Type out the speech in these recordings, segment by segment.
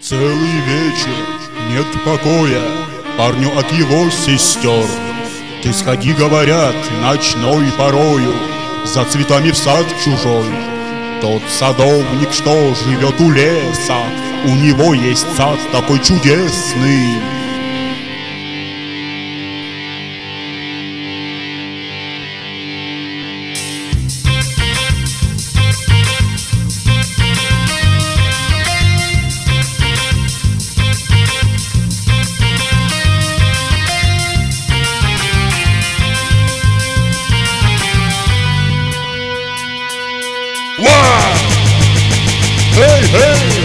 Целый вечер нет покоя парню от его сестер. Ты сходи, говорят, ночной порою за цветами в сад чужой. Тот садовник, что живет у леса, у него есть сад такой чудесный. Эй, эй!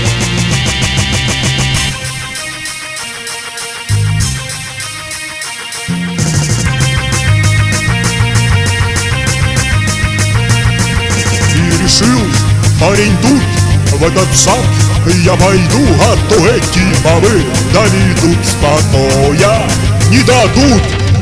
И решил парень тут, в этот сад я пойду, а то эти бабы доведут спокоя, не дадут.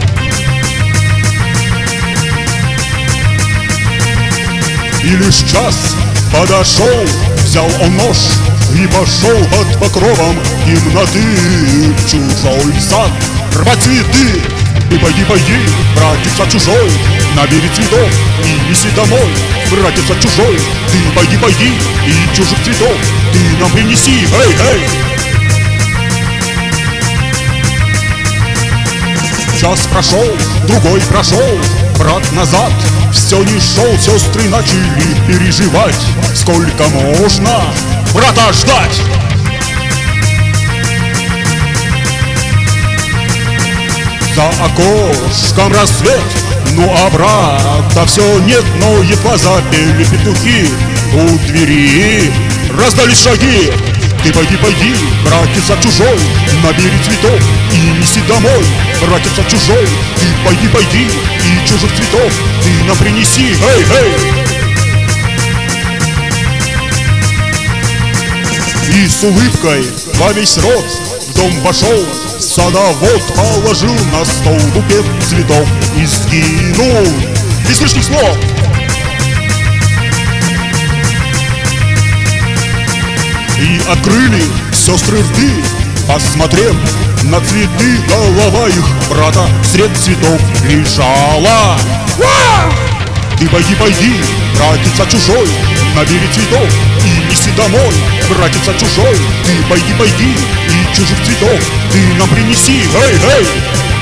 И лишь час подошел, взял он нож и пошел под покровом темноты в чужой сад рвать цветы. Ты пойди, пойди, братец чужой, набери цветов и неси домой. Братец чужой, ты пойди, пойди, и чужих цветов ты нам принеси, эй, эй! Час прошел, другой прошел, брат назад все не шел, сестры начали переживать. Сколько можно брата ждать? За окошком рассвет, ну а брата все нет, но едва запели петухи. У двери раздались шаги. Ты пойди, пойди, братец чужой, набери цветов и неси домой. Братец чужой, ты пойди, пойди, и чужих цветов ты нам принеси, эй, эй! И с улыбкой во весь рот в дом вошел, садовод положил на стол букет цветов и скинул без лишних слов. И открыли сестры рты, посмотрев на цветы, голова их брата сред цветов лежала. Ты пойди, пойди, братец чужой, набери цветов и неси домой. Братец чужой, ты пойди, пойди, и чужих цветов ты нам принеси, эй, эй!